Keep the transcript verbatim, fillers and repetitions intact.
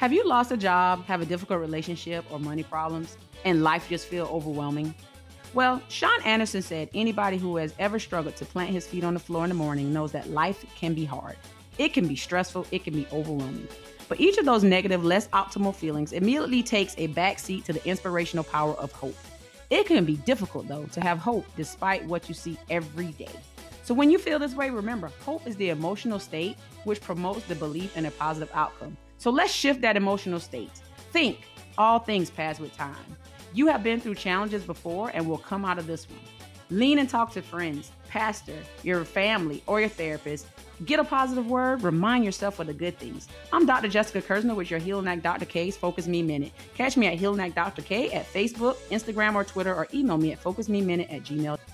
Have you lost a job, have a difficult relationship, or money problems, and life just feel overwhelming? Well, Sean Anderson said anybody who has ever struggled to plant his feet on the floor in the morning knows that life can be hard. It can be stressful, it can be overwhelming. But each of those negative, less optimal feelings immediately takes a backseat to the inspirational power of hope. It can be difficult, though, to have hope despite what you see every day. So when you feel this way, remember, hope is the emotional state which promotes the belief in a positive outcome. So let's shift that emotional state. Think, all things pass with time. You have been through challenges before and will come out of this one. Lean and talk to friends, pastor, your family, or your therapist. Get a positive word. Remind yourself of the good things. I'm Doctor Jessica Kersner with your Healing Act Doctor K's Focus Me Minute. Catch me at Healing Act Doctor K at Facebook, Instagram, or Twitter, or email me at focus me minute at gmail dot com.